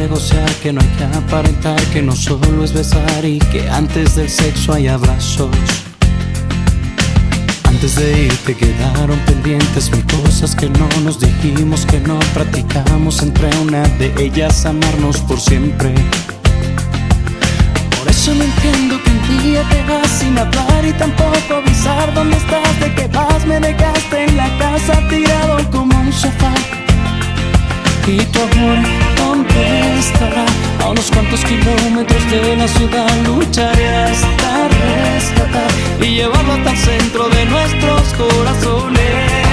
negociar, que no hay que aparentar, que no solo es besar y que antes del sexo hay abrazos. Antes de irte quedaron pendientes mil cosas que no nos dijimos, que no practicamos, entre una de ellas amarnos por siempre. Por eso no entiendo que un día te vas sin hablar y tampoco avisar dónde estás, de que vas. Me dejaste en la casa tirado como un sofá. Y tu amor, ¿dónde estará? A unos cuantos kilómetros de la ciudad lucharé hasta rescatar y llevarlo hasta el centro de nuestros corazones.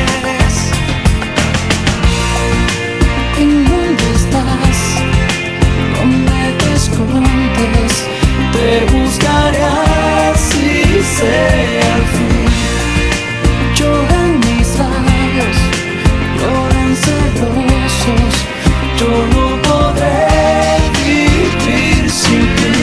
¿En dónde estás? ¿Dónde te escondes? Te buscaré así sea al fin. Lloran mis labios, lloran celosos. Yo no podré vivir sin ti.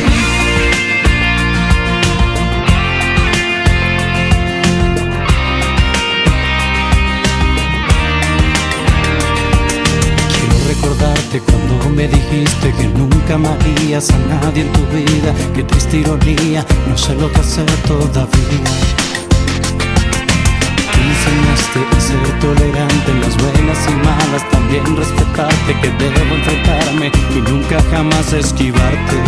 Quiero recordarte cuando me dijiste que nunca amarías a nadie en tu vida. Qué triste ironía, no sé lo que hacer todavía. Enseñaste a ser tolerante en las buenas y malas, también respetarte, que debo enfrentarme y nunca jamás esquivarte.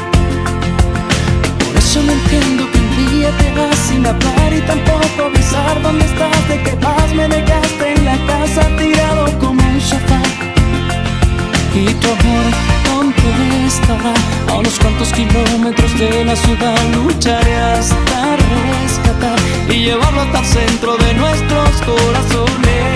Por eso no entiendo que un día te vas sin hablar y tampoco avisar dónde estás, de que vas. Me dejaste en la casa tirado como un sofá. Y tu amor, ¿dónde estará? A unos cuantos kilómetros de la ciudad lucharé hasta rescatar y llevarlo hasta el centro de nuestros corazones.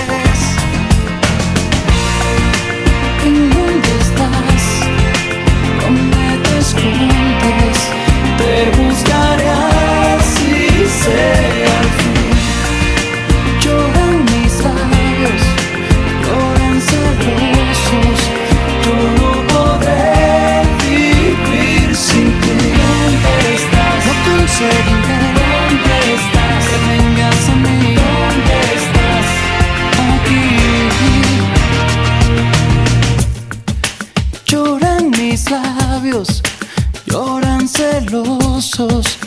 ¿En dónde estás? ¿Dónde te escondes? Te buscaré así sea al fin. Lloran mis labios, lloran celosos. Yo no podré vivir sin ti. ¿Dónde estás? No conseguiré. ¿Dónde estás? Que vengas a mí. ¿Dónde estás? Aquí. Lloran mis labios, lloran celosos.